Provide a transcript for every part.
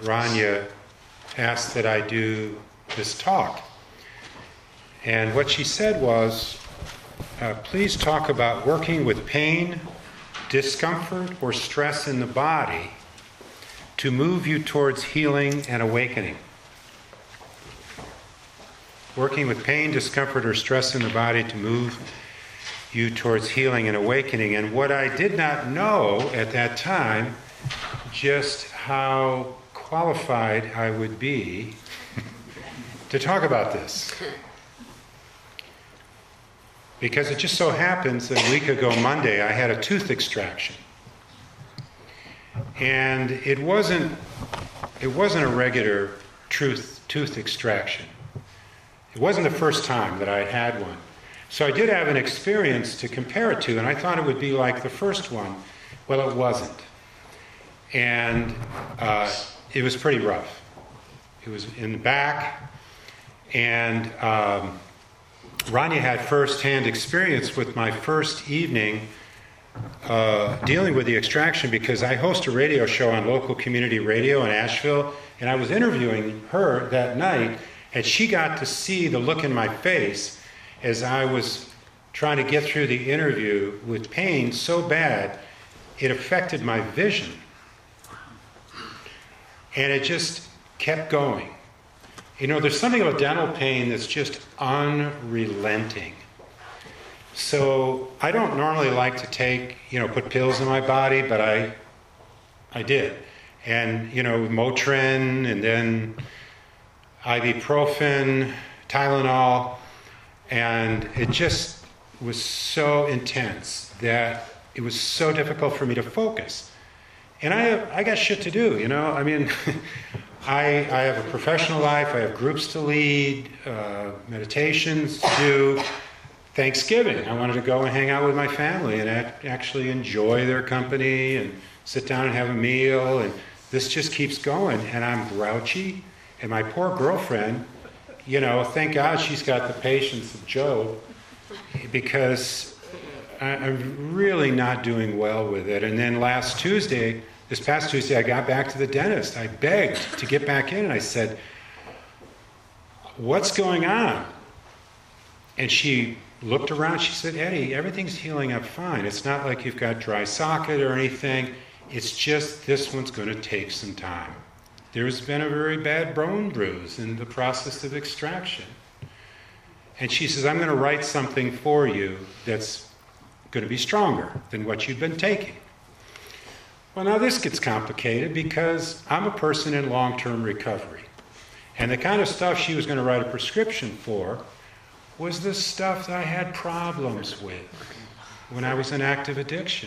Rania asked that I do this talk. And what she said was, please talk about working with pain, discomfort, or stress in the body to move you towards healing and awakening. Working with pain, discomfort, or stress in the body to move you towards healing and awakening. And what I did not know at that time, just how qualified I would be to talk about this. Because it just so happens that a week ago Monday I had a tooth extraction. And it wasn't a regular tooth extraction. It wasn't the first time that I had one. So I did have an experience to compare it to, and I thought it would be like the first one. Well, it wasn't. And it was pretty rough. It was in the back, and Rania had first-hand experience with my first evening dealing with the extraction, because I host a radio show on local community radio in Asheville, and I was interviewing her that night, and she got to see the look in my face as I was trying to get through the interview with pain so bad it affected my vision. And it just kept going. You know, there's something about dental pain that's just unrelenting. So I don't normally like to put pills in my body, but I did. And, Motrin, and then ibuprofen, Tylenol, and it just was so intense that it was so difficult for me to focus. And I got shit to do, I mean, I have a professional life, I have groups to lead, meditations to do, Thanksgiving. I wanted to go and hang out with my family and actually enjoy their company and sit down and have a meal, and this just keeps going, and I'm grouchy, and my poor girlfriend, thank God she's got the patience of Job, because I'm really not doing well with it. And then this past Tuesday, I got back to the dentist. I begged to get back in, and I said, what's going on? And she looked around, she said, Eddie, everything's healing up fine. It's not like you've got dry socket or anything. It's just this one's going to take some time. There's been a very bad bone bruise in the process of extraction. And she says, I'm going to write something for you that's going to be stronger than what you've been taking. Well, now this gets complicated because I'm a person in long-term recovery. And the kind of stuff she was going to write a prescription for was the stuff that I had problems with when I was in active addiction.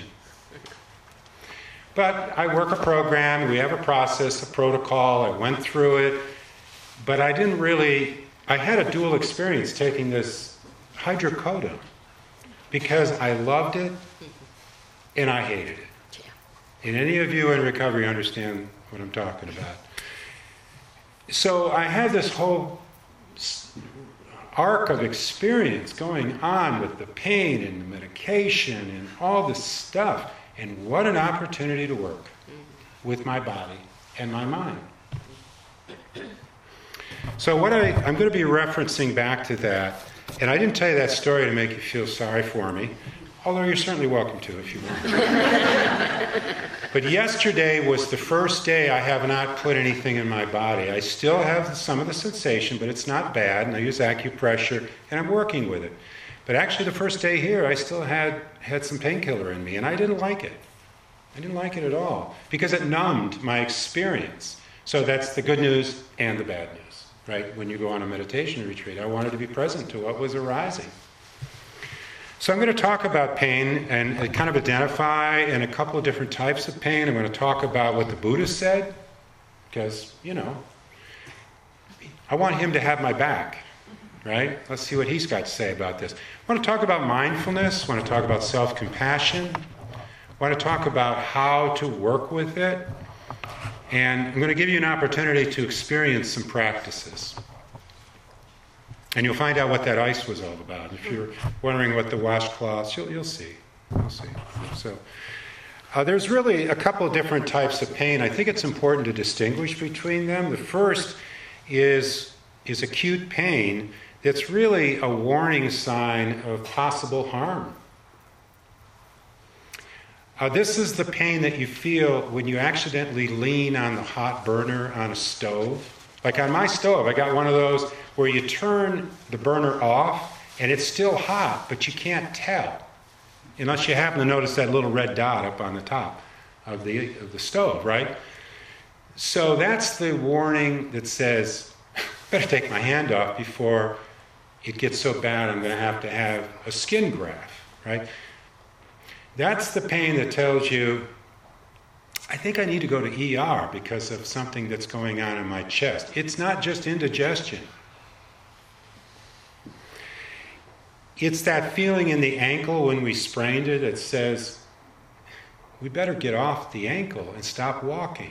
But I work a program, we have a process, a protocol, I went through it, but I had a dual experience taking this hydrocodone because I loved it and I hated it. And any of you in recovery understand what I'm talking about. So I had this whole arc of experience going on with the pain and the medication and all this stuff. And what an opportunity to work with my body and my mind. So I'm going to be referencing back to that. And I didn't tell you that story to make you feel sorry for me, although you're certainly welcome to if you want. But yesterday was the first day I have not put anything in my body. I still have some of the sensation, but it's not bad, and I use acupressure, and I'm working with it. But actually the first day here, I still had some painkiller in me, and I didn't like it. I didn't like it at all, because it numbed my experience. So that's the good news and the bad news, right? When you go on a meditation retreat, I wanted to be present to what was arising. So I'm going to talk about pain and kind of identify in a couple of different types of pain. I'm going to talk about what the Buddha said, because, I want him to have my back, right? Let's see what he's got to say about this. I want to talk about mindfulness. I want to talk about self-compassion. I want to talk about how to work with it. And I'm going to give you an opportunity to experience some practices. And you'll find out what that ice was all about. If you're wondering what the washcloths, you'll see. You'll see. So, There's really a couple of different types of pain. I think it's important to distinguish between them. The first is acute pain that's really a warning sign of possible harm. This is the pain that you feel when you accidentally lean on the hot burner on a stove. Like on my stove, I got one of those where you turn the burner off and it's still hot, but you can't tell unless you happen to notice that little red dot up on the top of the stove, right? So that's the warning that says, better take my hand off before it gets so bad I'm going to have a skin graft, right? That's the pain that tells you, I think I need to go to ER because of something that's going on in my chest. It's not just indigestion. It's that feeling in the ankle when we sprained it that says, we better get off the ankle and stop walking.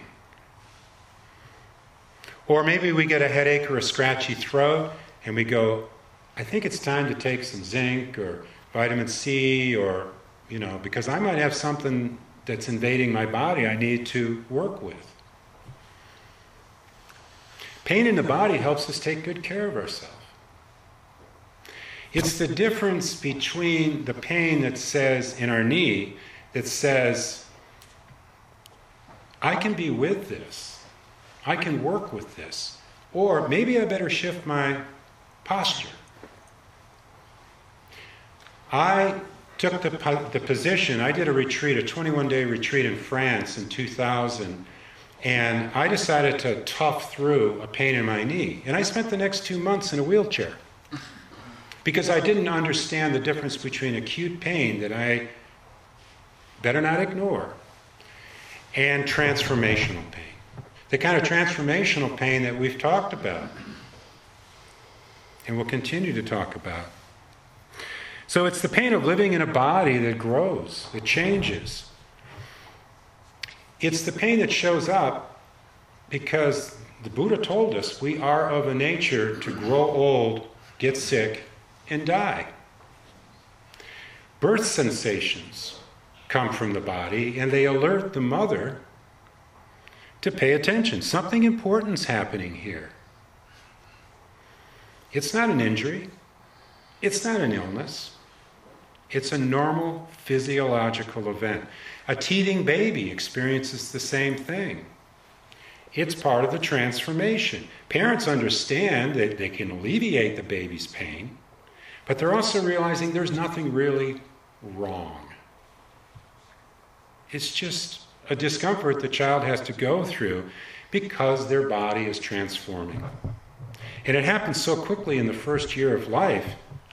Or maybe we get a headache or a scratchy throat and we go, I think it's time to take some zinc or vitamin C or, because I might have something that's invading my body I need to work with. Pain in the body helps us take good care of ourselves. It's the difference between the pain that says in our knee, that says, I can be with this. I can work with this. Or maybe I better shift my posture. I took the position, I did a retreat, a 21-day retreat in France in 2000, and I decided to tough through a pain in my knee. And I spent the next 2 months in a wheelchair because I didn't understand the difference between acute pain that I better not ignore and transformational pain. The kind of transformational pain that we've talked about and will continue to talk about. So it's the pain of living in a body that grows, that changes. It's the pain that shows up because the Buddha told us we are of a nature to grow old, get sick, and die. Birth sensations come from the body and they alert the mother to pay attention. Something important's happening here. It's not an injury. It's not an illness. It's a normal physiological event. A teething baby experiences the same thing. It's part of the transformation. Parents understand that they can alleviate the baby's pain, but they're also realizing there's nothing really wrong. It's just a discomfort the child has to go through because their body is transforming. And it happens so quickly in the first year of life,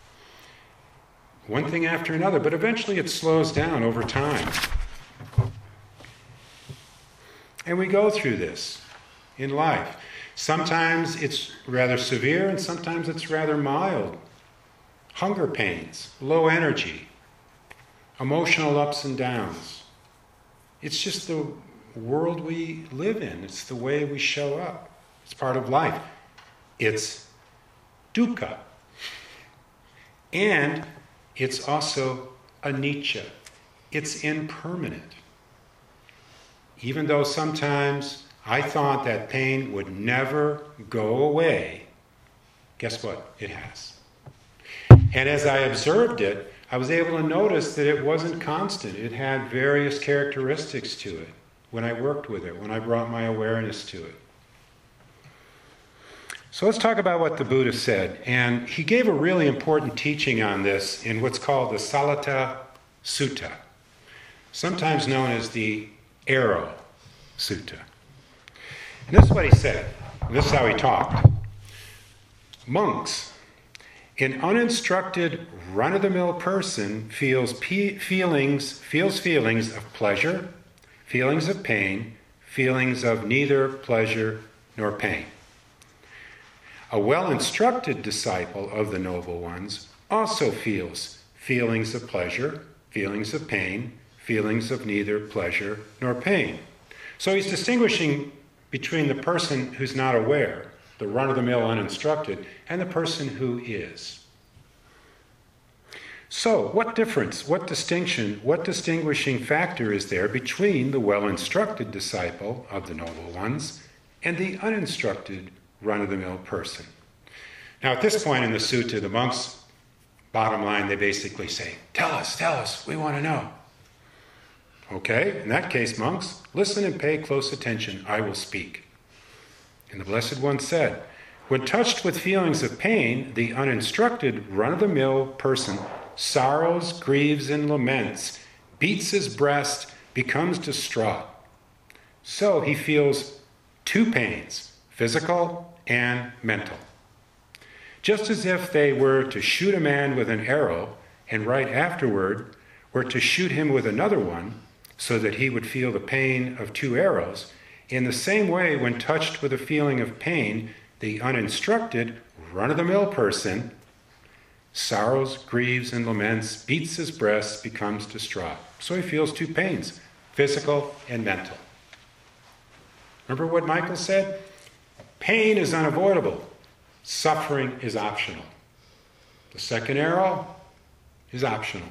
one thing after another, but eventually it slows down over time. And we go through this in life. Sometimes it's rather severe and sometimes it's rather mild. Hunger pains, low energy, emotional ups and downs. It's just the world we live in. It's the way we show up. It's part of life. It's dukkha. And it's also anicca. It's impermanent. Even though sometimes I thought that pain would never go away, guess what? It has. And as I observed it, I was able to notice that it wasn't constant. It had various characteristics to it when I worked with it, when I brought my awareness to it. So let's talk about what the Buddha said. And he gave a really important teaching on this in what's called the Salata Sutta, sometimes known as the Arrow Sutta. And this is what he said. This is how he talked. Monks, an uninstructed, run-of-the-mill person feels feelings of pleasure, feelings of pain, feelings of neither pleasure nor pain. A well-instructed disciple of the Noble Ones also feels feelings of pleasure, feelings of pain, feelings of neither pleasure nor pain. So he's distinguishing between the person who's not aware, the run-of-the-mill uninstructed, and the person who is. So, what difference, what distinction, what distinguishing factor is there between the well-instructed disciple of the Noble Ones and the uninstructed, run-of-the-mill person? Now, at this point in the sutta, the monks, bottom line, they basically say, tell us, we want to know. Okay, in that case, monks, listen and pay close attention, I will speak. And the Blessed One said, when touched with feelings of pain, the uninstructed, run-of-the-mill person sorrows, grieves, and laments, beats his breast, becomes distraught. So he feels two pains, physical and mental. Just as if they were to shoot a man with an arrow and right afterward were to shoot him with another one so that he would feel the pain of two arrows, in the same way, when touched with a feeling of pain, the uninstructed, run-of-the-mill person sorrows, grieves, and laments, beats his breast, becomes distraught. So he feels two pains, physical and mental. Remember what Michael said? Pain is unavoidable. Suffering is optional. The second arrow is optional.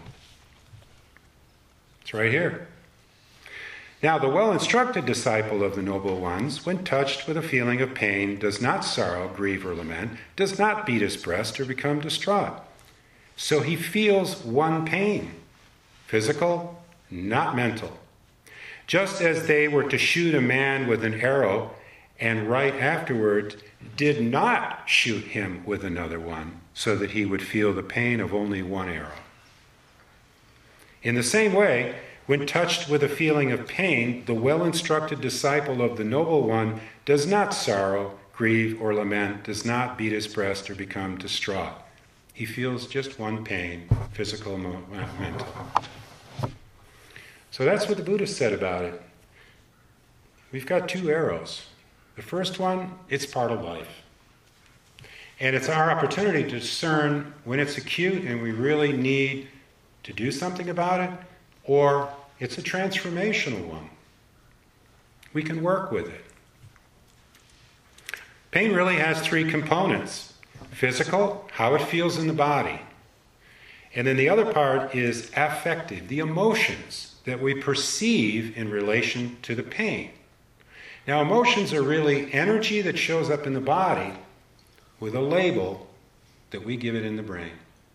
It's right here. Now, the well-instructed disciple of the Noble Ones, when touched with a feeling of pain, does not sorrow, grieve, or lament, does not beat his breast or become distraught. So he feels one pain, physical, not mental. Just as they were to shoot a man with an arrow and right afterward did not shoot him with another one so that he would feel the pain of only one arrow. In the same way, when touched with a feeling of pain, the well-instructed disciple of the Noble One does not sorrow, grieve, or lament, does not beat his breast or become distraught. He feels just one pain, physical, mental. So that's what the Buddha said about it. We've got two arrows. The first one, it's part of life. And it's our opportunity to discern when it's acute and we really need to do something about it, or it's a transformational one. We can work with it. Pain really has three components. Physical, how it feels in the body. And then the other part is affective, the emotions that we perceive in relation to the pain. Now, emotions are really energy that shows up in the body with a label that we give it in the brain.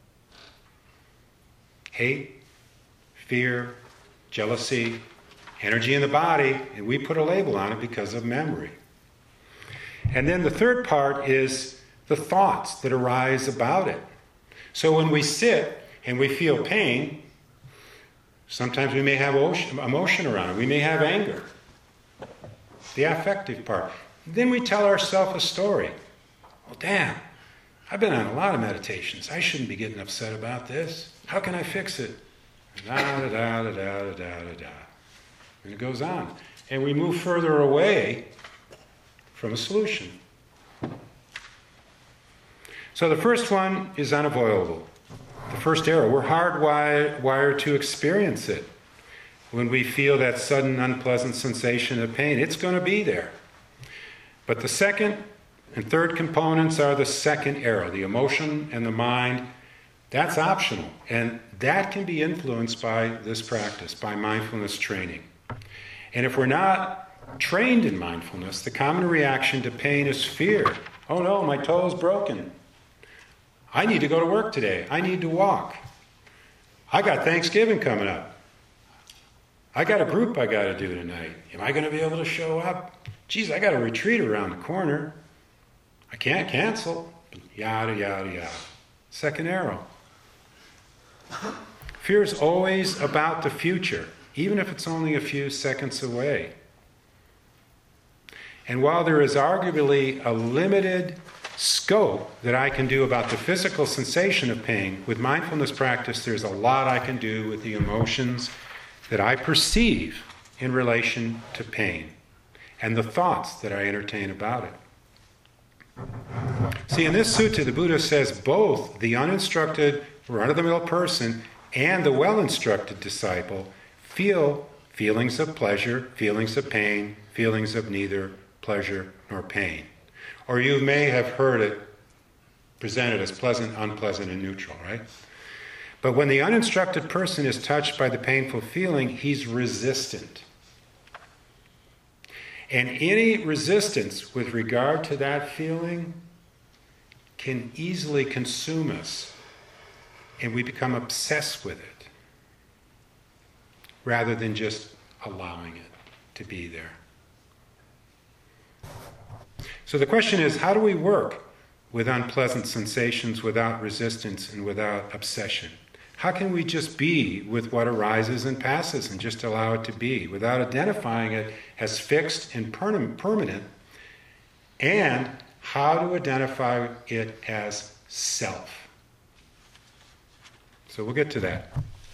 Hate, fear, jealousy, energy in the body, and we put a label on it because of memory. And then the third part is the thoughts that arise about it. So when we sit and we feel pain, sometimes we may have emotion around it. We may have anger. The affective part. Then we tell ourselves a story. Well, damn, I've been on a lot of meditations. I shouldn't be getting upset about this. How can I fix it? Da-da-da-da-da-da-da-da. And it goes on. And we move further away from a solution. So the first one is unavoidable. The first arrow, we're hardwired to experience it. When we feel that sudden unpleasant sensation of pain, it's going to be there. But the second and third components are the second arrow, the emotion and the mind. That's optional, and that can be influenced by this practice, by mindfulness training. And if we're not trained in mindfulness, the common reaction to pain is fear. Oh no, my toe is broken. I need to go to work today. I need to walk. I got Thanksgiving coming up. I got a group I got to do tonight. Am I going to be able to show up? Geez, I got a retreat around the corner. I can't cancel. Yada, yada, yada. Second arrow. Fear is always about the future, even if it's only a few seconds away. And while there is arguably a limited scope that I can do about the physical sensation of pain, with mindfulness practice, there's a lot I can do with the emotions that I perceive in relation to pain and the thoughts that I entertain about it. See, in this sutta, the Buddha says both the uninstructed, run-of-the-mill person and the well-instructed disciple feel feelings of pleasure, feelings of pain, feelings of neither pleasure nor pain. Or you may have heard it presented as pleasant, unpleasant, and neutral, right? But when the uninstructed person is touched by the painful feeling, he's resistant. And any resistance with regard to that feeling can easily consume us, and we become obsessed with it, rather than just allowing it to be there. So the question is, how do we work with unpleasant sensations without resistance and without obsession? How can we just be with what arises and passes and just allow it to be without identifying it as fixed and permanent? And how to identify it as self? So we'll get to that.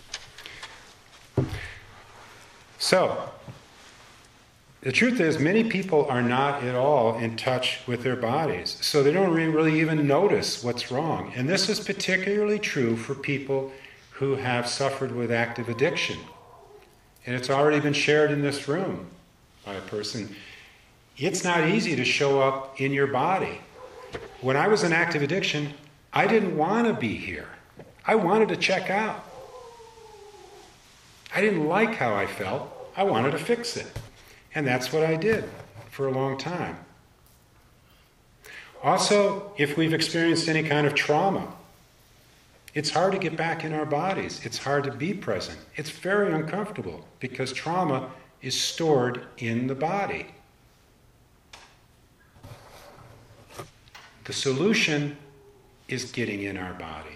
So, the truth is, many people are not at all in touch with their bodies, so they don't really even notice what's wrong. And this is particularly true for people who have suffered with active addiction. And it's already been shared in this room by a person. It's not easy to show up in your body. When I was in active addiction, I didn't want to be here. I wanted to check out. I didn't like how I felt. I wanted to fix it. And that's what I did for a long time. Also, if we've experienced any kind of trauma, it's hard to get back in our bodies. It's hard to be present. It's very uncomfortable because trauma is stored in the body. The solution is getting in our body.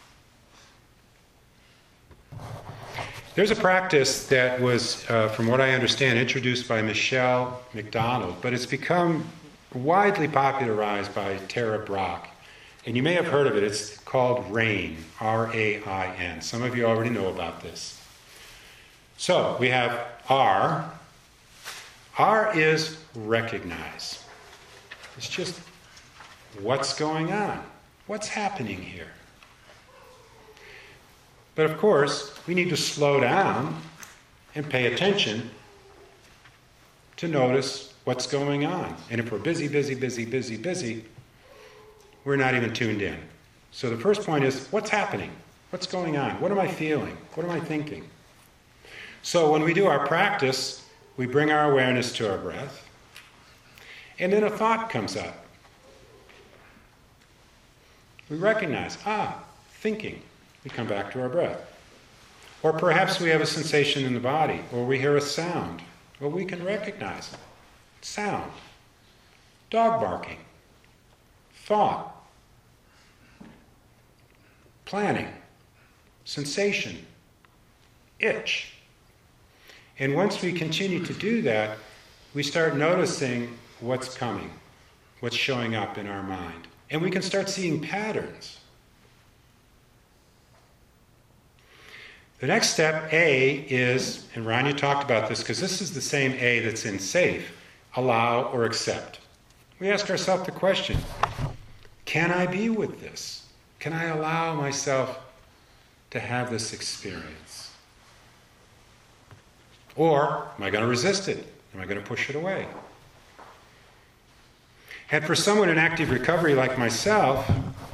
There's a practice that was, from what I understand, introduced by Michelle McDonald, but it's become widely popularized by Tara Brach. And you may have heard of it. It's called RAIN, R-A-I-N. Some of you already know about this. So we have R. R is recognize. It's just what's going on? What's happening here? But of course, we need to slow down and pay attention to notice what's going on. And if we're busy, we're not even tuned in. So the first point is, what's happening? What's going on? What am I feeling? What am I thinking? So when we do our practice, we bring our awareness to our breath, and then a thought comes up. We recognize, thinking. We come back to our breath. Or perhaps we have a sensation in the body, or we hear a sound. Well, we can recognize it. Sound. Dog barking. Thought. Planning. Sensation. Itch. And once we continue to do that, we start noticing what's coming, what's showing up in our mind. And we can start seeing patterns. The next step, A, is, and Rania talked about this because this is the same A that's in SAFE, allow or accept. We ask ourselves the question, can I be with this? Can I allow myself to have this experience? Or am I going to resist it? Am I going to push it away? And for someone in active recovery like myself,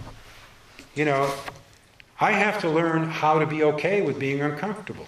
I have to learn how to be okay with being uncomfortable.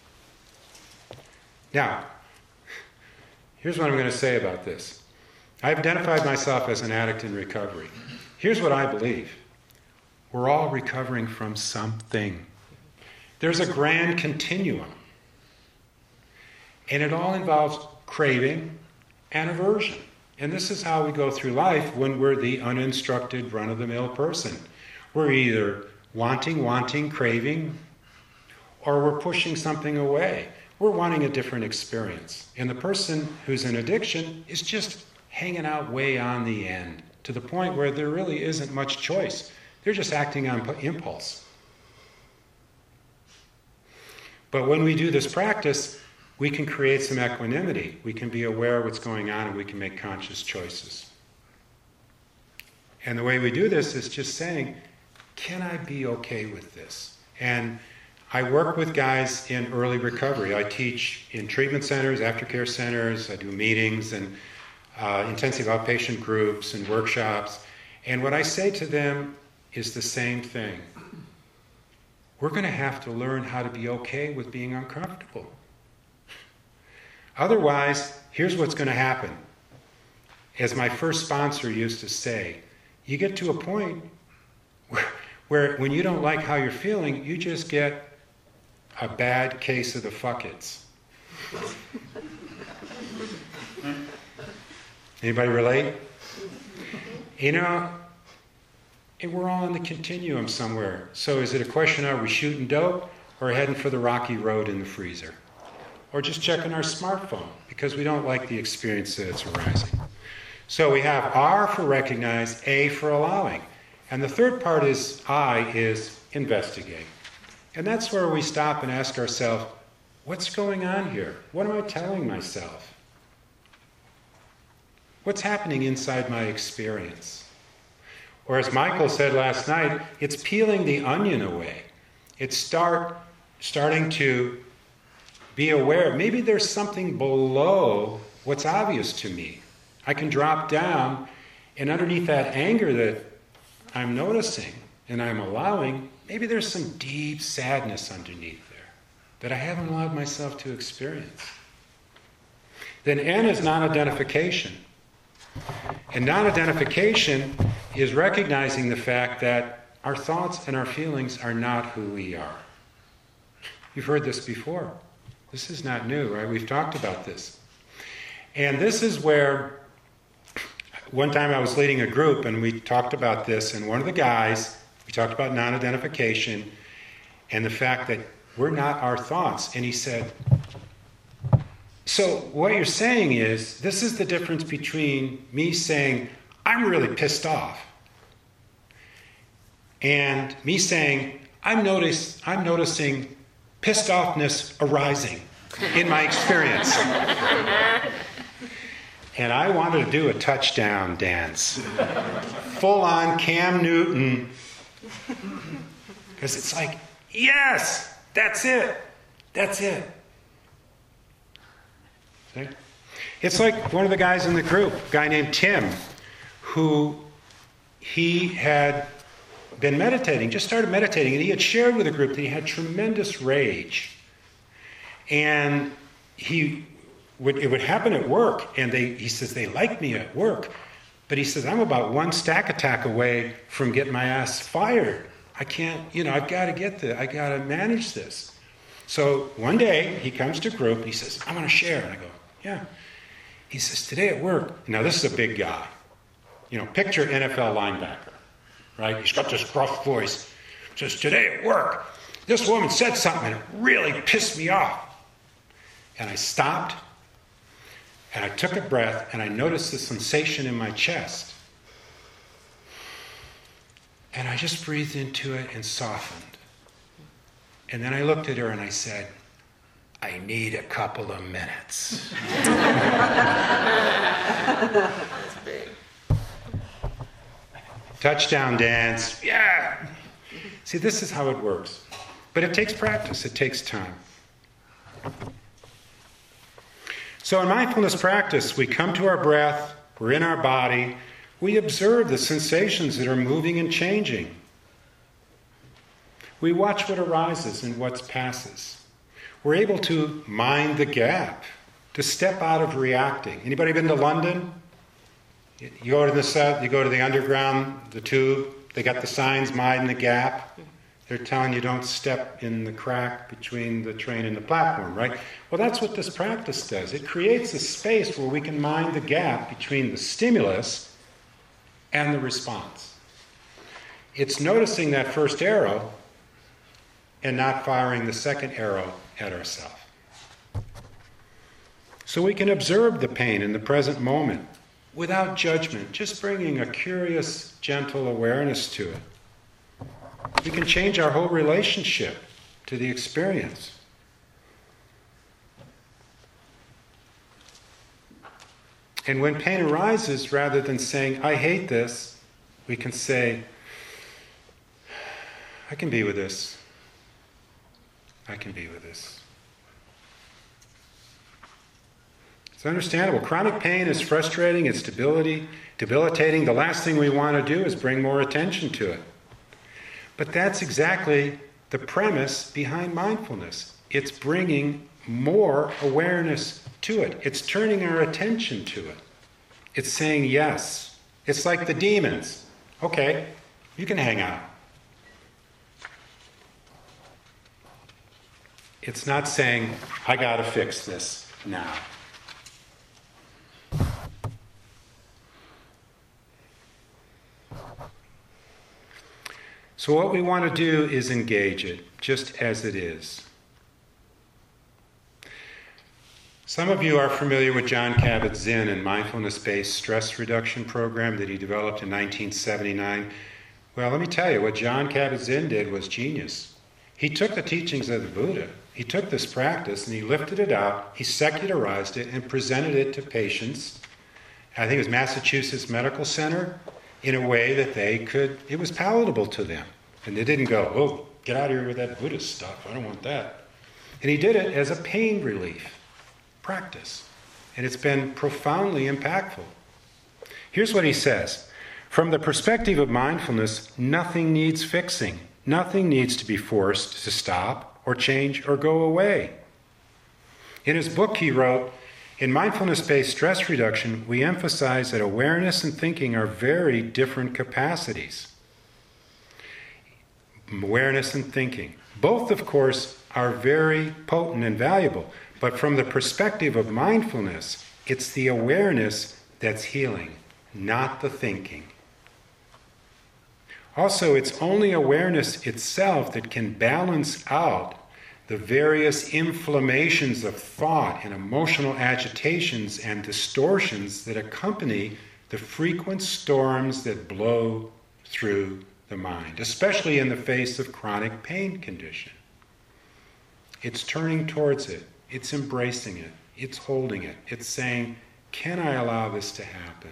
Now, here's what I'm going to say about this. I've identified myself as an addict in recovery. Here's what I believe. We're all recovering from something. There's a grand continuum. And it all involves craving and aversion. And this is how we go through life when we're the uninstructed, run-of-the-mill person. We're either wanting, craving, or we're pushing something away. We're wanting a different experience. And the person who's in addiction is just hanging out way on the end, to the point where there really isn't much choice. They're just acting on impulse. But when we do this practice, we can create some equanimity. We can be aware of what's going on, and we can make conscious choices. And the way we do this is just saying, can I be okay with this? And I work with guys in early recovery. I teach in treatment centers, aftercare centers. I do meetings and intensive outpatient groups and workshops. And what I say to them is the same thing. we're going to have to learn how to be okay with being uncomfortable. Otherwise, here's what's going to happen. As my first sponsor used to say, you get to a point where when you don't like how you're feeling, you just get a bad case of the fuck-its. Anybody relate? You know, we're all on the continuum somewhere. So is it a question, are we shooting dope or heading for the rocky road in the freezer? Or just checking our smartphone because we don't like the experience that's arising. So we have R for recognize, A for allowing. And the third part is I is investigate. And that's where we stop and ask ourselves, what's going on here? What am I telling myself? What's happening inside my experience? Or as Michael said last night, it's peeling the onion away. It's starting to be aware. Maybe there's something below what's obvious to me. I can drop down, and underneath that anger that I'm noticing and I'm allowing, maybe there's some deep sadness underneath there that I haven't allowed myself to experience. Then N is non-identification. And non-identification is recognizing the fact that our thoughts and our feelings are not who we are. You've heard this before. This is not new, right? We've talked about this. And this is where, one time I was leading a group and we talked about this, and one of the guys, we talked about non-identification and the fact that we're not our thoughts. And he said, so what you're saying is, this is the difference between me saying, I'm really pissed off, and me saying, I'm noticing pissed offness arising in my experience. And I wanted to do a touchdown dance. Full on Cam Newton. Because it's like, yes, that's it. That's it. See? It's like one of the guys in the group, a guy named Tim, who he had been meditating, just started meditating, and he had shared with the group that he had tremendous rage. And it would happen at work, and he says, they like me at work, but he says, I'm about one stack attack away from getting my ass fired. I can't, I've got to manage this. So one day, he comes to group, and he says, I want to share. And I go, yeah. He says, today at work, now this is a big guy. Picture NFL linebacker, right? He's got this gruff voice. He says, today at work, this woman said something, and it really pissed me off. And I stopped, and I took a breath, and I noticed the sensation in my chest. And I just breathed into it and softened. And then I looked at her and I said, I need a couple of minutes. That's big. Touchdown dance, yeah! See, this is how it works. But it takes practice, it takes time. So in mindfulness practice, we come to our breath, we're in our body, we observe the sensations that are moving and changing. We watch what arises and what passes. We're able to mind the gap, to step out of reacting. Anybody been to London? You go to the underground, the tube, they got the signs, mind the gap. They're telling you don't step in the crack between the train and the platform, right? Well, that's what this practice does. It creates a space where we can mind the gap between the stimulus and the response. It's noticing that first arrow and not firing the second arrow at ourselves. So we can observe the pain in the present moment without judgment, just bringing a curious, gentle awareness to it. We can change our whole relationship to the experience. And when pain arises, rather than saying, I hate this, we can say, I can be with this. I can be with this. It's understandable. Chronic pain is frustrating, it's debilitating. The last thing we want to do is bring more attention to it. But that's exactly the premise behind mindfulness. It's bringing more awareness to it. It's turning our attention to it. It's saying yes. It's like the demons. Okay, you can hang out. It's not saying, I gotta fix this now. So what we want to do is engage it, just as it is. Some of you are familiar with Jon Kabat-Zinn and mindfulness-based stress reduction program that he developed in 1979. Well, let me tell you, what Jon Kabat-Zinn did was genius. He took the teachings of the Buddha, he took this practice and he lifted it out, he secularized it and presented it to patients. I think it was Massachusetts Medical Center, in a way that it was palatable to them. And they didn't go, oh, get out of here with that Buddhist stuff, I don't want that. And he did it as a pain relief practice. And it's been profoundly impactful. Here's what he says. From the perspective of mindfulness, nothing needs fixing. Nothing needs to be forced to stop or change or go away. In his book he wrote, in mindfulness-based stress reduction, we emphasize that awareness and thinking are very different capacities. Awareness and thinking. Both, of course, are very potent and valuable, but from the perspective of mindfulness, it's the awareness that's healing, not the thinking. Also, it's only awareness itself that can balance out the various inflammations of thought and emotional agitations and distortions that accompany the frequent storms that blow through the mind, especially in the face of chronic pain condition. It's turning towards it. It's embracing it. It's holding it. It's saying, can I allow this to happen?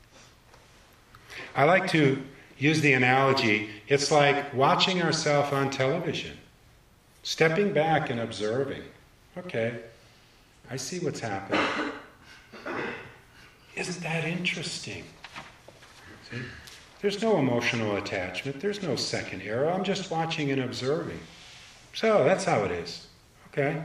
I like to use the analogy, it's like watching ourselves on television. Stepping back and observing. Okay, I see what's happening. Isn't that interesting? See? There's no emotional attachment. There's no second arrow. I'm just watching and observing. So that's how it is. Okay.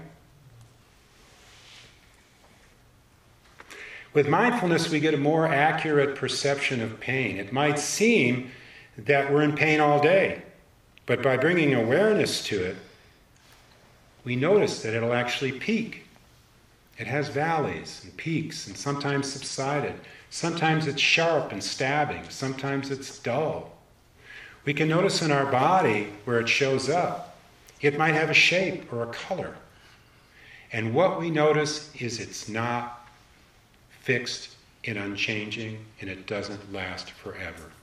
With mindfulness, we get a more accurate perception of pain. It might seem that we're in pain all day, but by bringing awareness to it, we notice that it'll actually peak. It has valleys and peaks and sometimes subsided. Sometimes it's sharp and stabbing. Sometimes it's dull. We can notice in our body where it shows up. It might have a shape or a color. And what we notice is it's not fixed and unchanging, and it doesn't last forever.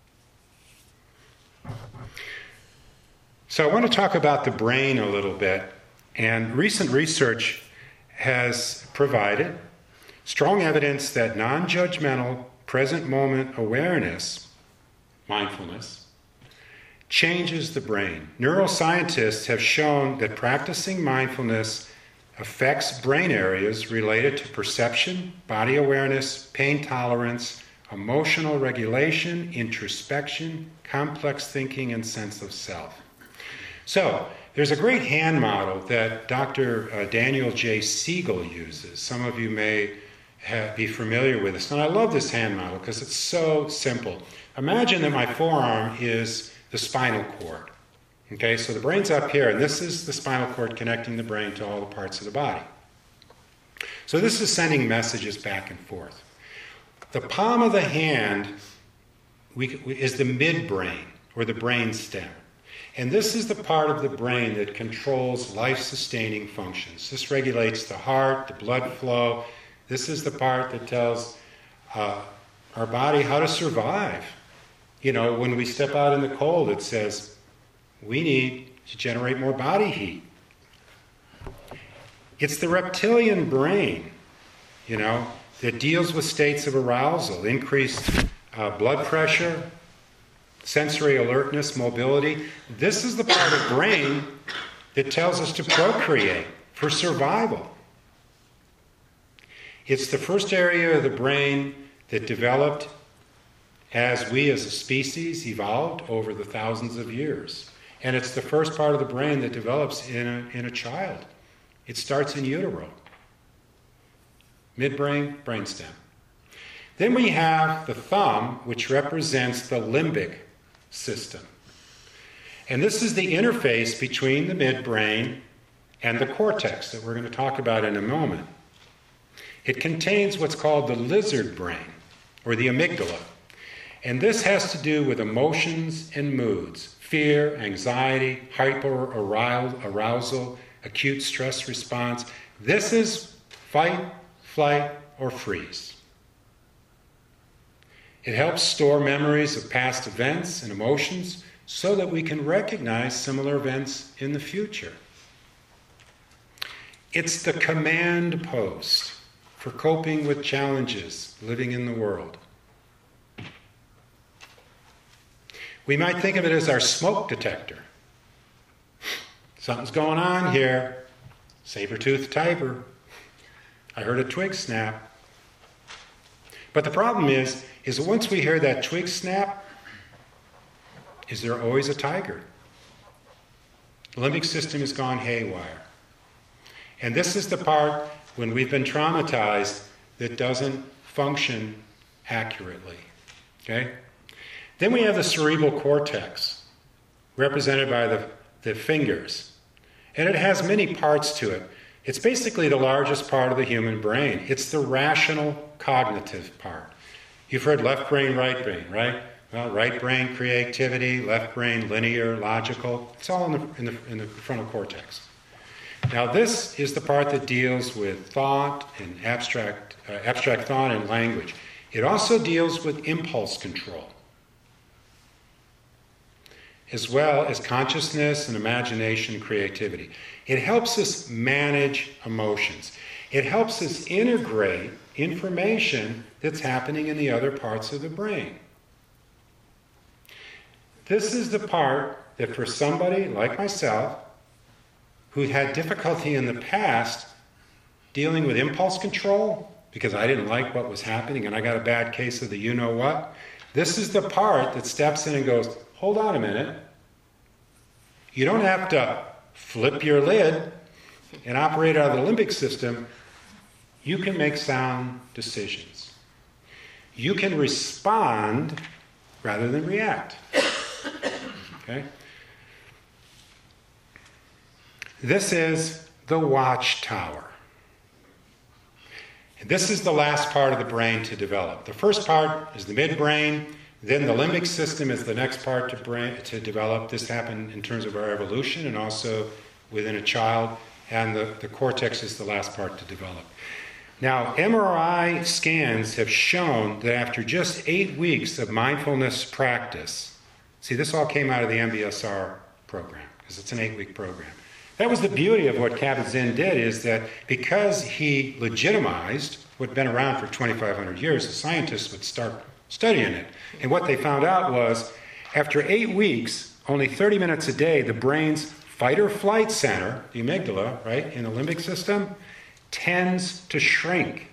So I want to talk about the brain a little bit. And recent research has provided strong evidence that non-judgmental, present-moment awareness, mindfulness, changes the brain. Neuroscientists have shown that practicing mindfulness affects brain areas related to perception, body awareness, pain tolerance, emotional regulation, introspection, complex thinking, and sense of self. So, there's a great hand model that Dr. Daniel J. Siegel uses. Some of you may be familiar with this. And I love this hand model because it's so simple. Imagine that my forearm is the spinal cord. Okay, so the brain's up here, and this is the spinal cord connecting the brain to all the parts of the body. So this is sending messages back and forth. The palm of the hand is the midbrain, or the brain stem. And this is the part of the brain that controls life-sustaining functions. This regulates the heart, the blood flow. This is the part that tells our body how to survive. You know, when we step out in the cold, it says, we need to generate more body heat. It's the reptilian brain, you know, that deals with states of arousal, increased blood pressure, sensory alertness, mobility. This is the part of the brain that tells us to procreate for survival. It's the first area of the brain that developed as we as a species evolved over the thousands of years. And it's the first part of the brain that develops in a child. It starts in utero. Midbrain, brainstem. Then we have the thumb, which represents the limbic system. And this is the interface between the midbrain and the cortex that we're going to talk about in a moment. It contains what's called the lizard brain, or the amygdala. And this has to do with emotions and moods, fear, anxiety, hyper-arousal, acute stress response. This is fight, flight, or freeze. It helps store memories of past events and emotions so that we can recognize similar events in the future. It's the command post for coping with challenges living in the world. We might think of it as our smoke detector. Something's going on here. Saber-toothed tiger. I heard a twig snap. But the problem is that once we hear that twig snap, is there always a tiger? The limbic system has gone haywire. And this is the part, when we've been traumatized, that doesn't function accurately. Okay? Then we have the cerebral cortex, represented by the fingers. And it has many parts to it. It's basically the largest part of the human brain. It's the rational cognitive part. You've heard left brain, right? Well, right brain, creativity, left brain, linear, logical. It's all in the frontal cortex. Now this is the part that deals with thought and abstract thought and language. It also deals with impulse control, as well as consciousness and imagination and creativity. It helps us manage emotions. It helps us integrate information that's happening in the other parts of the brain. This is the part that for somebody like myself, who had difficulty in the past dealing with impulse control, because I didn't like what was happening and I got a bad case of the you-know-what, this is the part that steps in and goes, hold on a minute. You don't have to flip your lid and operate out of the limbic system. You can make sound decisions. You can respond rather than react. Okay? This is the watchtower. And this is the last part of the brain to develop. The first part is the midbrain. Then the limbic system is the next part to develop. This happened in terms of our evolution and also within a child. And the cortex is the last part to develop. Now, MRI scans have shown that after just 8 weeks of mindfulness practice, see, this all came out of the MBSR program, because it's an 8-week program. That was the beauty of what Kabat-Zinn did, is that because he legitimized what had been around for 2,500 years, the scientists would start studying it. And what they found out was, after 8 weeks, only 30 minutes a day, the brain's fight-or-flight center, the amygdala, right, in the limbic system, tends to shrink.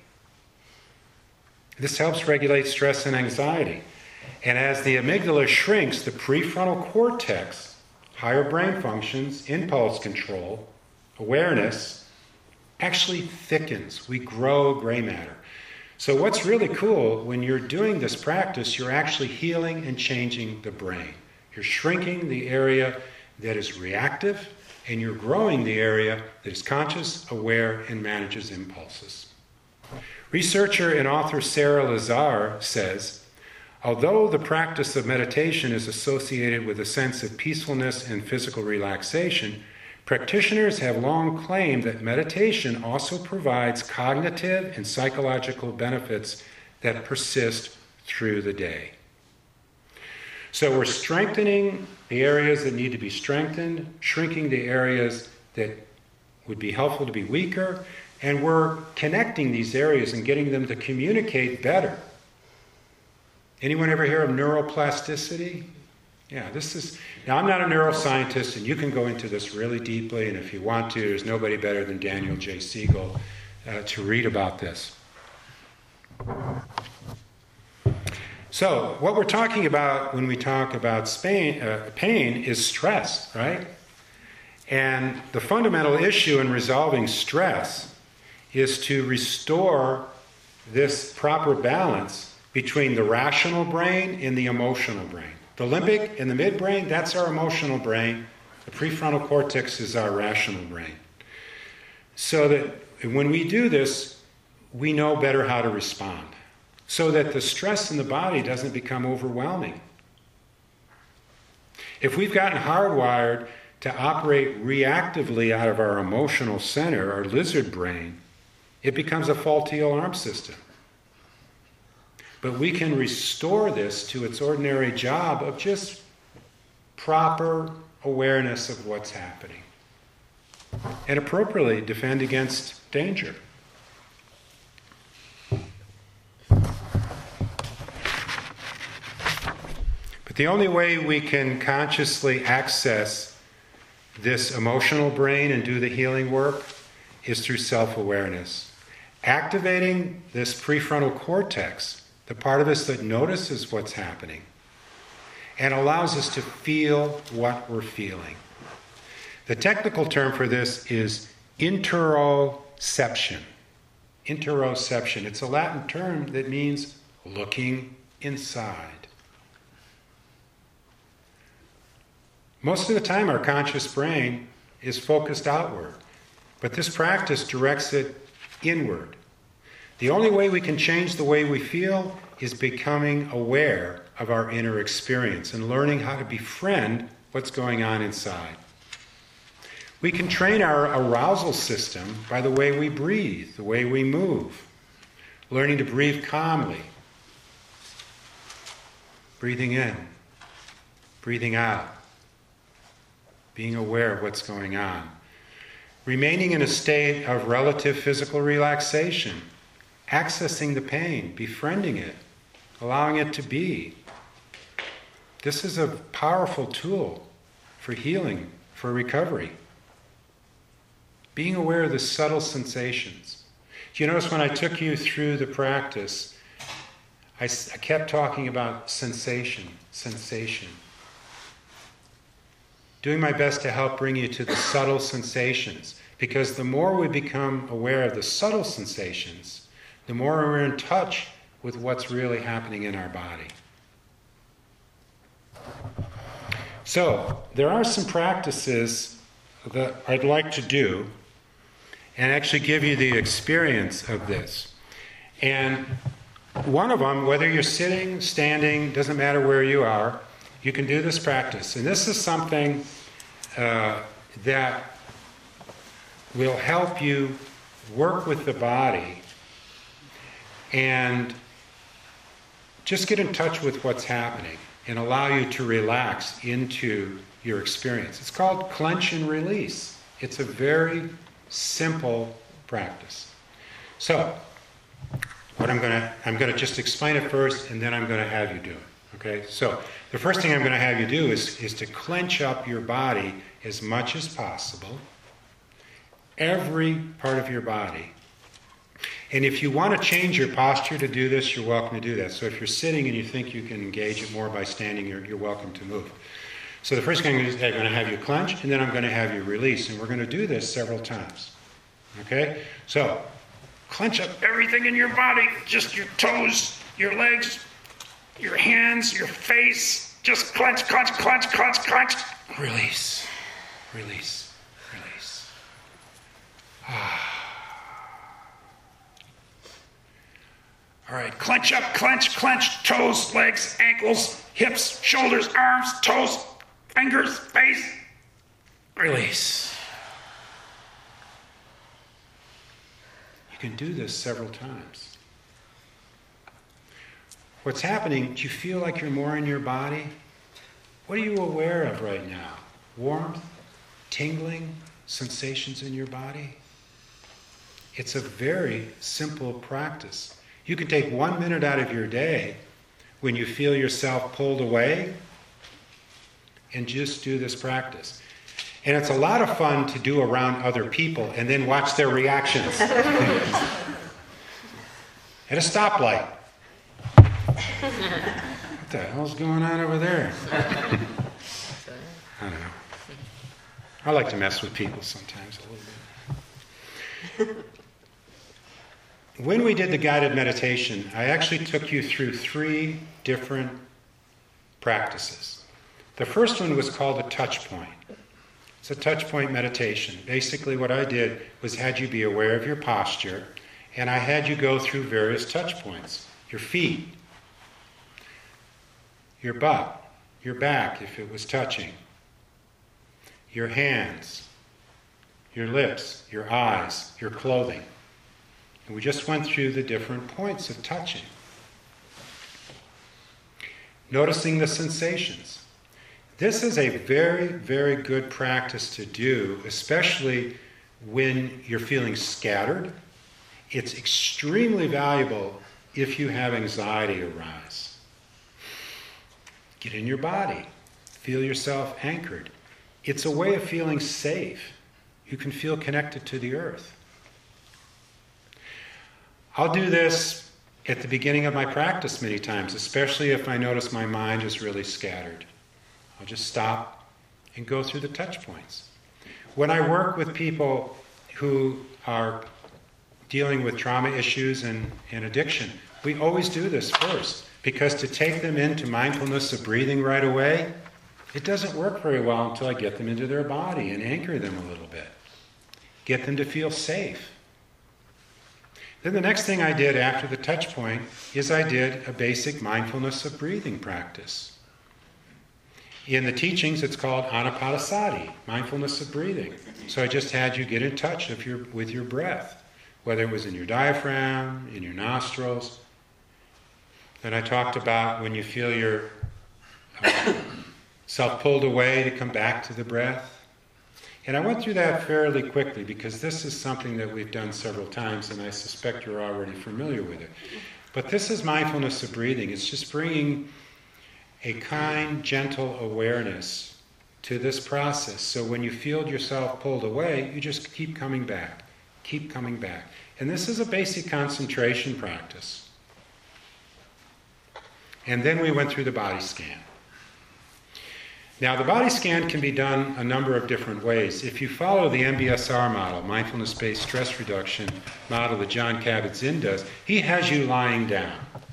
This helps regulate stress and anxiety. And as the amygdala shrinks, the prefrontal cortex, higher brain functions, impulse control, awareness, actually thickens. We grow gray matter. So what's really cool, when you're doing this practice, you're actually healing and changing the brain. You're shrinking the area that is reactive, and you're growing the area that is conscious, aware, and manages impulses. Researcher and author Sarah Lazar says, although the practice of meditation is associated with a sense of peacefulness and physical relaxation, practitioners have long claimed that meditation also provides cognitive and psychological benefits that persist through the day. So we're strengthening the areas that need to be strengthened, shrinking the areas that would be helpful to be weaker, and we're connecting these areas and getting them to communicate better. Anyone ever hear of neuroplasticity? Yeah, now I'm not a neuroscientist, and you can go into this really deeply, and if you want to, there's nobody better than Daniel J. Siegel to read about this. So, what we're talking about when we talk about pain is stress, right? And the fundamental issue in resolving stress is to restore this proper balance between the rational brain and the emotional brain. The limbic and the midbrain, that's our emotional brain. The prefrontal cortex is our rational brain. So that when we do this, we know better how to respond. So that the stress in the body doesn't become overwhelming. If we've gotten hardwired to operate reactively out of our emotional center, our lizard brain, it becomes a faulty alarm system. But we can restore this to its ordinary job of just proper awareness of what's happening and appropriately defend against danger. But the only way we can consciously access this emotional brain and do the healing work is through self-awareness. Activating this prefrontal cortex, the part of us that notices what's happening, and allows us to feel what we're feeling. The technical term for this is interoception. Interoception. It's a Latin term that means looking inside. Most of the time our conscious brain is focused outward, but this practice directs it inward. The only way we can change the way we feel is becoming aware of our inner experience and learning how to befriend what's going on inside. We can train our arousal system by the way we breathe, the way we move, learning to breathe calmly, breathing in, breathing out, being aware of what's going on, remaining in a state of relative physical relaxation, accessing the pain, befriending it, allowing it to be. This is a powerful tool for healing, for recovery. Being aware of the subtle sensations. Do you notice when I took you through the practice, I kept talking about sensation. Doing my best to help bring you to the subtle sensations. Because the more we become aware of the subtle sensations, the more we're in touch with what's really happening in our body. So, there are some practices that I'd like to do and actually give you the experience of this. And one of them, whether you're sitting, standing, doesn't matter where you are, you can do this practice. And this is something that will help you work with the body and just get in touch with what's happening and allow you to relax into your experience. It's called clench and release. It's a very simple practice. So, what I'm going to just explain it first, and then I'm going to have you do it. Okay? So, the first thing I'm going to have you do is to clench up your body as much as possible, every part of your body. And if you want to change your posture to do this, you're welcome to do that. So if you're sitting and you think you can engage it more by standing, you're welcome to move. So the first thing I'm going to have you clench, and then I'm going to have you release. And we're going to do this several times. Okay? So, clench up everything in your body, just your toes, your legs, your hands, your face. Just clench, clench, clench, clench, clench. Release, release, release. All right, clench up, clench, clench, toes, legs, ankles, hips, shoulders, arms, toes, fingers, face. Release. You can do this several times. What's happening, do you feel like you're more in your body? What are you aware of right now? Warmth, tingling, sensations in your body? It's a very simple practice. You can take 1 minute out of your day when you feel yourself pulled away and just do this practice. And it's a lot of fun to do around other people and then watch their reactions. At a stoplight. What the hell's going on over there? I don't know. I like to mess with people sometimes a little bit. When we did the guided meditation, I actually took you through 3 different practices. The first one was called a touch point. It's a touch point meditation. Basically what I did was had you be aware of your posture, and I had you go through various touch points. Your feet, your butt, your back if it was touching, your hands, your lips, your eyes, your clothing. And we just went through the different points of touching. Noticing the sensations. This is a very, very good practice to do, especially when you're feeling scattered. It's extremely valuable if you have anxiety arise. Get in your body. Feel yourself anchored. It's a way of feeling safe. You can feel connected to the earth. I'll do this at the beginning of my practice many times, especially if I notice my mind is really scattered. I'll just stop and go through the touch points. When I work with people who are dealing with trauma issues and addiction, we always do this first, because to take them into mindfulness of breathing right away, it doesn't work very well until I get them into their body and anchor them a little bit. Get them to feel safe. Then the next thing I did after the touch point is I did a basic mindfulness of breathing practice. In the teachings, it's called Anapanasati, mindfulness of breathing. So I just had you get in touch with your breath, whether it was in your diaphragm, in your nostrils. Then I talked about when you feel your self pulled away to come back to the breath. And I went through that fairly quickly because this is something that we've done several times and I suspect you're already familiar with it. But this is mindfulness of breathing. It's just bringing a kind, gentle awareness to this process. So when you feel yourself pulled away, you just keep coming back. Keep coming back. And this is a basic concentration practice. And then we went through the body scan. Now, the body scan can be done a number of different ways. If you follow the MBSR model, mindfulness-based stress reduction model that Jon Kabat-Zinn does, he has you lying down.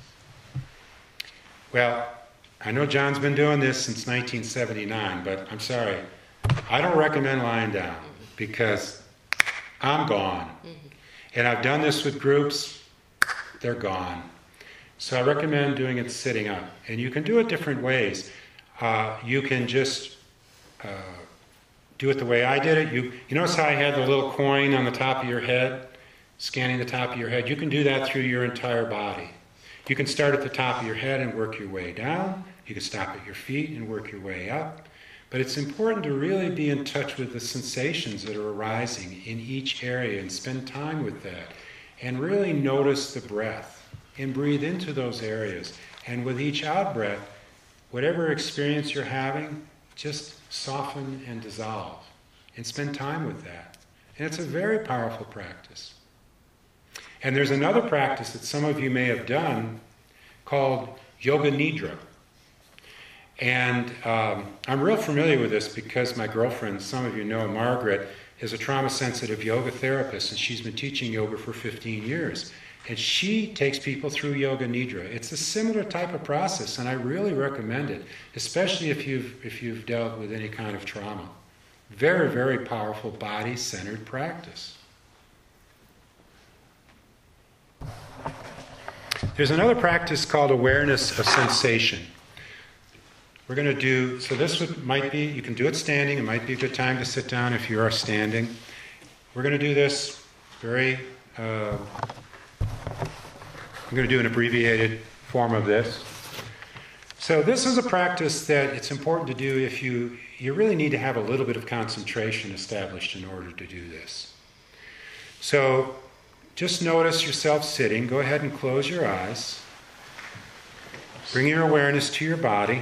Well, I know John's been doing this since 1979, but I'm sorry, I don't recommend lying down because I'm gone. And I've done this with groups, they're gone. So I recommend doing it sitting up. And you can do it different ways. You can just do it the way I did it. You notice how I had the little coin on the top of your head, scanning the top of your head? You can do that through your entire body. You can start at the top of your head and work your way down. You can stop at your feet and work your way up. But it's important to really be in touch with the sensations that are arising in each area and spend time with that. And really notice the breath and breathe into those areas. And with each out-breath, whatever experience you're having, just soften and dissolve and spend time with that. And it's a very powerful practice. And there's another practice that some of you may have done called Yoga Nidra. And I'm real familiar with this because my girlfriend, some of you know, Margaret, is a trauma-sensitive yoga therapist, and she's been teaching yoga for 15 years. And she takes people through Yoga Nidra. It's a similar type of process, and I really recommend it, especially if you've dealt with any kind of trauma. Very, very powerful body-centered practice. There's another practice called awareness of sensation. We're going to do, so might be, you can do it standing. It might be a good time to sit down if you are standing. We're going to do this very... I'm going to do an abbreviated form of this. So this is a practice that it's important to do if you really need to have a little bit of concentration established in order to do this. So just notice yourself sitting. Go ahead and close your eyes. Bring your awareness to your body.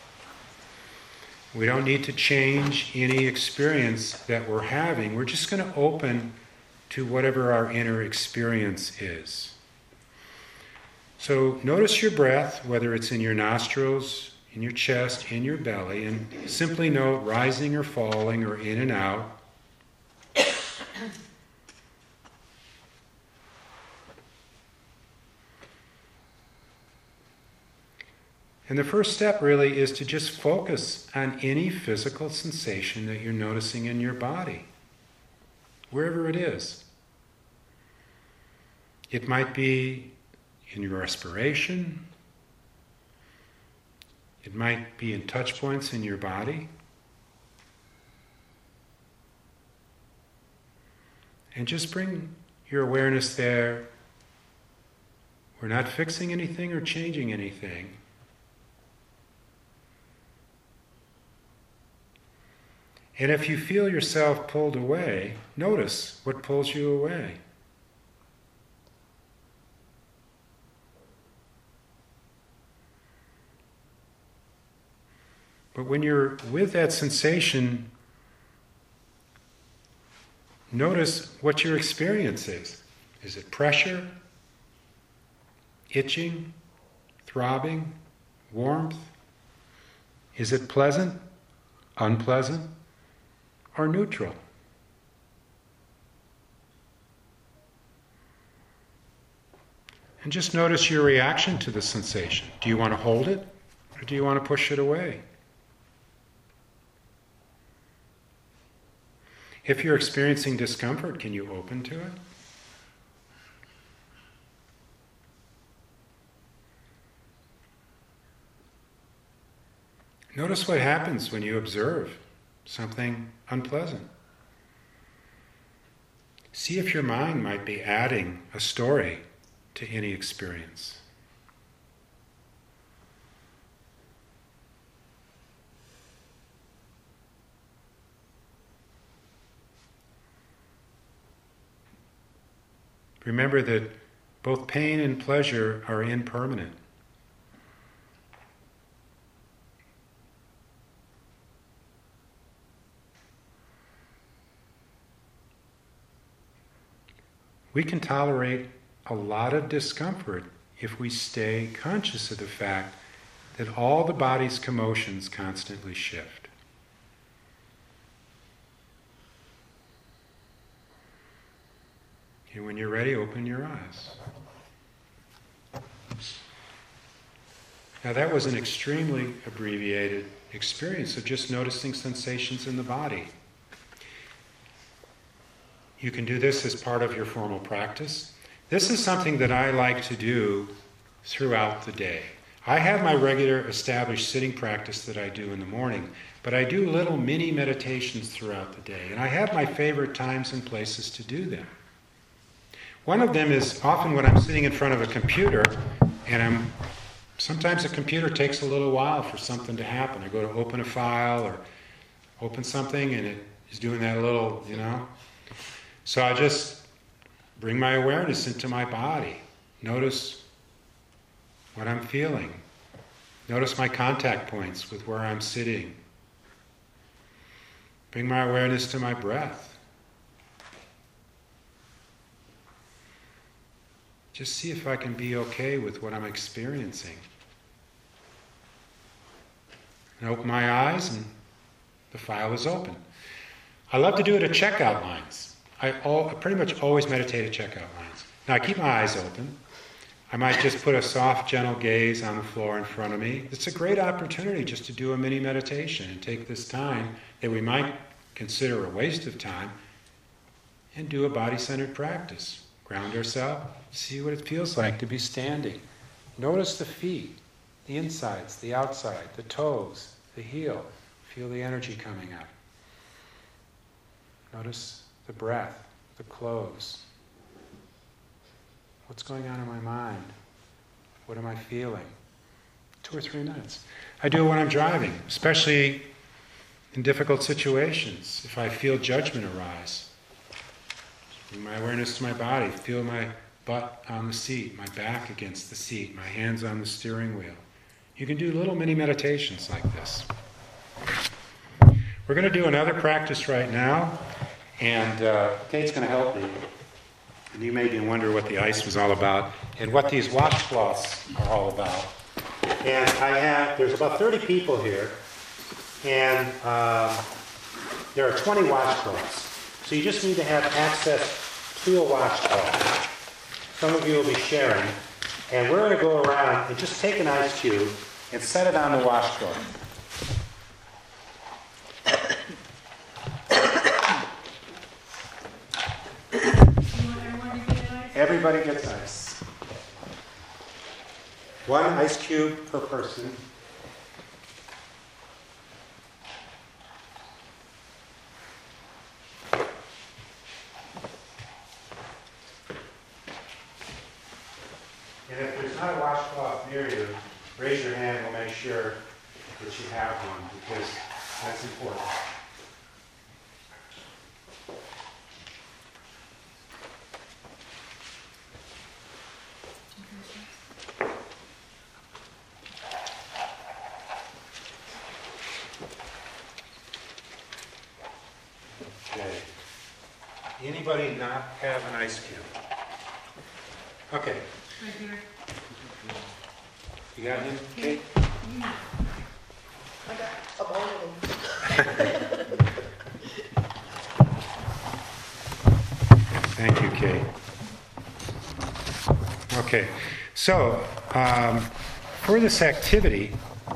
We don't need to change any experience that we're having. We're just going to open to whatever our inner experience is. So notice your breath, whether it's in your nostrils, in your chest, in your belly, and simply note rising or falling or in and out. And the first step really is to just focus on any physical sensation that you're noticing in your body, wherever it is. It might be in your respiration. It might be in touch points in your body. And just bring your awareness there. We're not fixing anything or changing anything. And if you feel yourself pulled away, notice what pulls you away. But when you're with that sensation, notice what your experience is. Is it pressure, itching, throbbing, warmth? Is it pleasant, unpleasant, or neutral? And just notice your reaction to the sensation. Do you want to hold it, or do you want to push it away? If you're experiencing discomfort, can you open to it? Notice what happens when you observe something unpleasant. See if your mind might be adding a story to any experience. Remember that both pain and pleasure are impermanent. We can tolerate a lot of discomfort if we stay conscious of the fact that all the body's commotions constantly shift. And when you're ready, open your eyes. Now that was an extremely abbreviated experience of just noticing sensations in the body. You can do this as part of your formal practice. This is something that I like to do throughout the day. I have my regular established sitting practice that I do in the morning, but I do little mini meditations throughout the day, and I have my favorite times and places to do them. One of them is often when I'm sitting in front of a computer, and sometimes the computer takes a little while for something to happen. I go to open a file or open something, and it is doing that a little, So I just bring my awareness into my body. Notice what I'm feeling. Notice my contact points with where I'm sitting. Bring my awareness to my breath. Just see if I can be okay with what I'm experiencing. And open my eyes and the file is open. I love to do it at checkout lines. I pretty much always meditate at checkout lines. Now I keep my eyes open. I might just put a soft, gentle gaze on the floor in front of me. It's a great opportunity just to do a mini meditation and take this time that we might consider a waste of time and do a body-centered practice. Ground ourselves, see what it feels like to be standing. Notice the feet, the insides, the outside, the toes, the heel. Feel the energy coming up. Notice the breath, the close. What's going on in my mind? What am I feeling? 2 or 3 minutes. I do it when I'm driving, especially in difficult situations. If I feel judgment arise, bring my awareness to my body. Feel my butt on the seat, my back against the seat, my hands on the steering wheel. You can do little mini meditations like this. We're going to do another practice right now. And Kate's going to help me. And you may be wondering what the ice was all about and what these washcloths are all about. And there's about 30 people here, and there are 20 washcloths. So you just need to have access to a washcloth. Some of you will be sharing. And we're going to go around and just take an ice cube and set it on the washcloth. Everybody gets ice. One ice cube per person. And if there's not a washcloth near you, raise your hand. We'll make sure that you have one, because that's important. Okay. Anybody not have an ice cube? Okay. Right here. You got him, Kate? I got a ball of them. Thank you, Kate. Okay, so for this activity,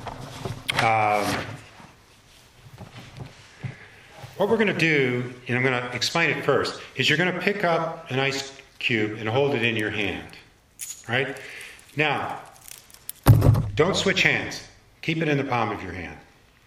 what we're going to do, and I'm going to explain it first, is you're going to pick up an ice cube and hold it in your hand. Right? Now, don't switch hands. Keep it in the palm of your hand.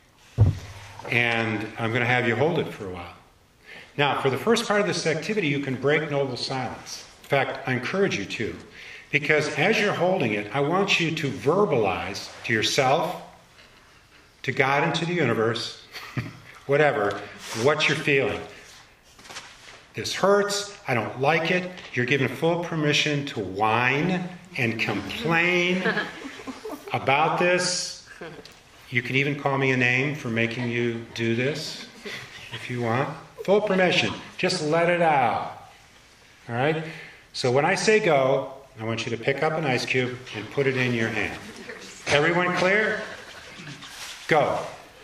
And I'm going to have you hold it for a while. Now, for the first part of this activity, you can break noble silence. In fact, I encourage you to. Because as you're holding it, I want you to verbalize to yourself, to God and to the universe, whatever, what you're feeling. This hurts, I don't like it. You're given full permission to whine and complain about this. You can even call me a name for making you do this, if you want. Full permission. Just let it out. All right? So when I say go, I want you to pick up an ice cube and put it in your hand. Everyone clear? Go.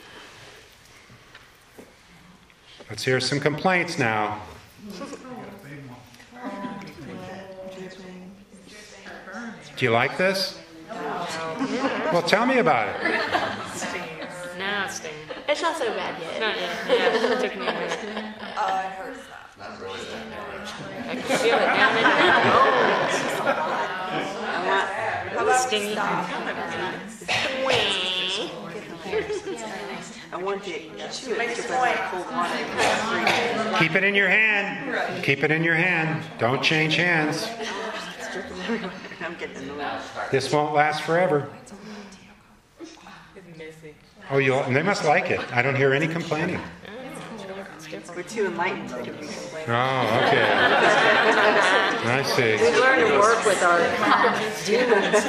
Let's hear some complaints now. Do you like this? Well, tell me about it. Now it's stinging. It's not so bad yet. Not yet. Yeah, it took me a minute. It hurts not. I can feel it down in How about stingy. stop? I want you to chew it Make because it I have cold water. Keep it in your hand. Keep it in your hand. Don't change hands. I'm getting annoyed. This won't last forever. It's messy. Oh, they must like it. I don't hear any complaining. We're too enlightened to be complaining. Oh, okay. I see. We learn to work with our demons.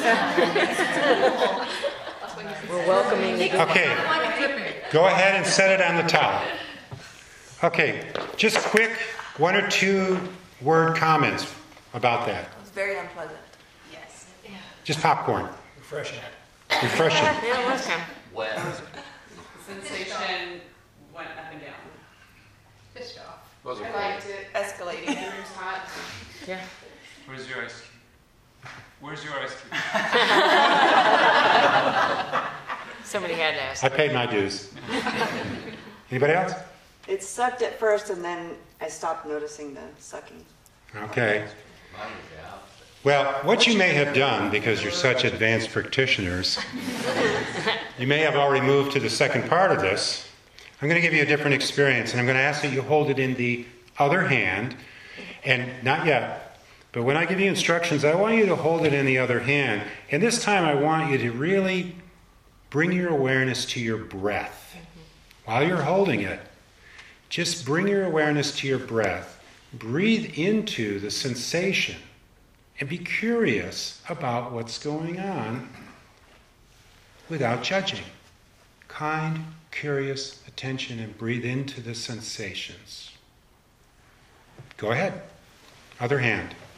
We're welcoming the Okay. Go ahead and set it on the top. Okay. Just quick 1 or 2 word comments about that. It's very unpleasant. Just popcorn. Refreshing. Refreshing. Yeah, it was kind of. Wet. Sensation went up and down. Pissed off. Those are I cool. liked it. Escalating. Hot. Yeah. Where's your ice cube? Where's your ice cube? Somebody had to ask. I paid my dues. Anybody else? It sucked at first, and then I stopped noticing the sucking. Okay. Mine is out. Well, what you may have done, because you're such advanced practitioners, you may have already moved to the second part of this. I'm going to give you a different experience, and I'm going to ask that you hold it in the other hand, and not yet, but when I give you instructions, I want you to hold it in the other hand, and this time I want you to really bring your awareness to your breath. While you're holding it, just bring your awareness to your breath. Breathe into the sensation. And be curious about what's going on without judging. Kind, curious attention, and breathe into the sensations. Go ahead. Other hand.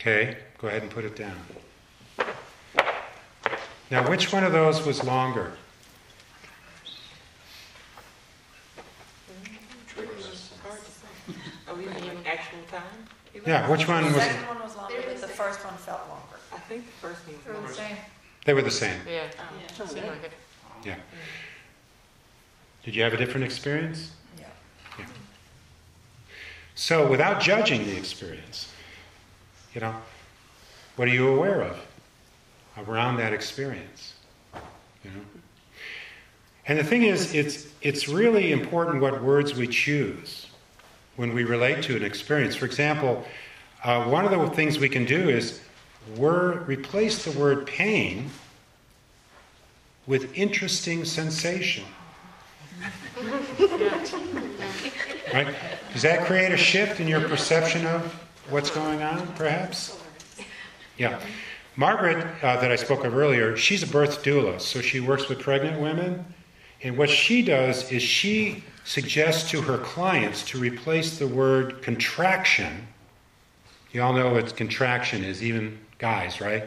Okay, go ahead and put it down. Now, which one of those was longer? Are we in actual time? Yeah, which one The was? second one was longer, but the first one felt longer. I think the first one They were the was same. They were the same. Yeah. Oh, Seemed yeah. like it. Yeah. Did you have a different experience? Yeah. So, without judging the experience, what are you aware of around that experience? And the thing is, it's really important what words we choose when we relate to an experience. For example, one of the things we can do is replace the word pain with interesting sensation. Right? Does that create a shift in your perception of what's going on, perhaps? Yeah. Margaret, that I spoke of earlier, she's a birth doula, so she works with pregnant women. And what she does is she suggests to her clients to replace the word contraction. You all know what contraction is, even guys, right?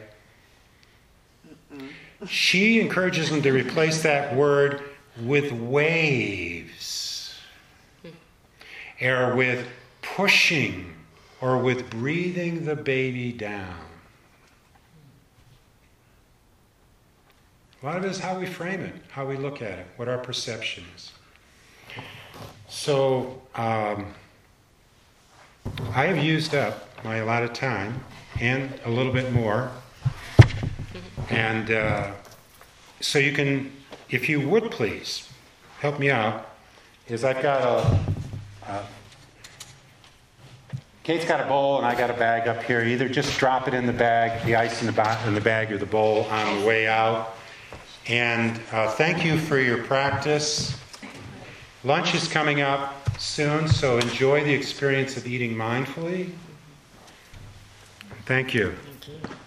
She encourages them to replace that word with waves, or with pushing, or with breathing the baby down. A lot of it is how we frame it, how we look at it, what our perception is. So, I have used up my allotted time, and a little bit more. And so you can, if you would please, help me out, is I've got Kate's got a bowl and I got a bag up here. Either just drop it in the bag, the ice in the bag or the bowl on the way out. And thank you for your practice. Lunch is coming up soon, so enjoy the experience of eating mindfully. Thank you. Thank you.